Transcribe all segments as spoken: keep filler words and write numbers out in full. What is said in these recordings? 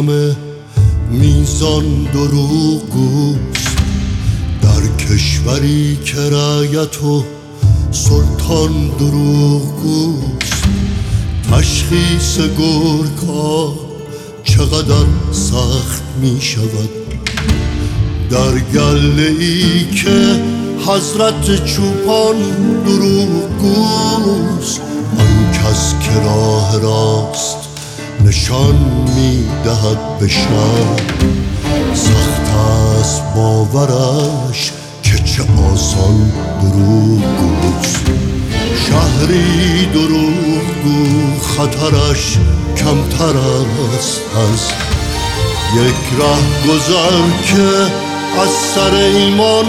همه میزان دروغگوست، در کشوری که رعیت و سلطان دروغگوست. تشخیص گرگ‌ها چقدر سخت می شود در گله ای که حضرت چوپان دروغگوست. آن کس که راه راست نشان می دهد به شهر، سخت است باورش که چه آسان دروغگوست. شهری دروغگو خطرش کمتر است از یک ره گذر که از سر ایمان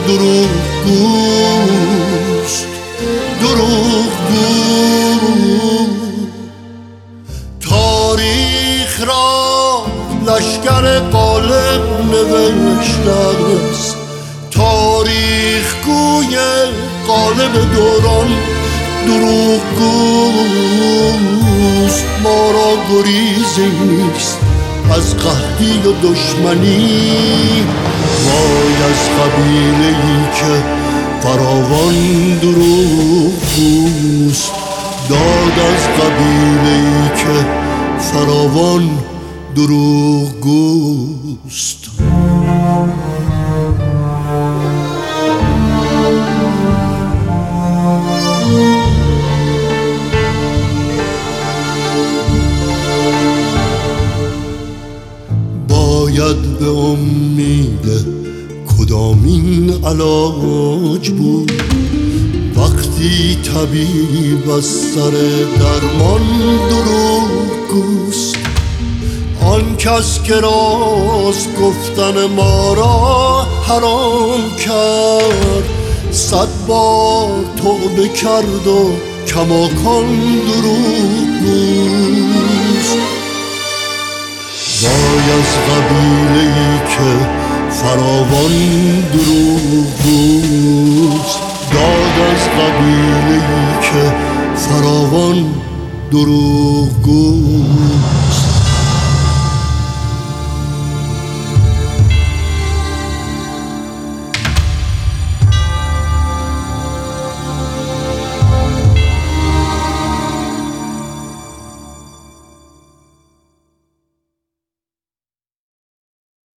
دروغگوست. دروغگو تاریخ را لشکر غالب نوشته است، تاریخ گوی غالب دوران دروغگوست. ما را گریزی نیست از قحطی و دشمنی، وای از قبیله ای که فراوان دروغگوست. داد از قبیله ای که فراوان دروغگوست. باید به امید کدامین علاج بود وقتی طبیب از سر درمان دروغگوست. آن کس که راست گفتن ما را حرام کرد، صد بار توبه کرد و کماکان دروغگوست. وای از قبیله ای که فراوان دروغگوست، داد از قبیله ای که فراوان دروغگوست.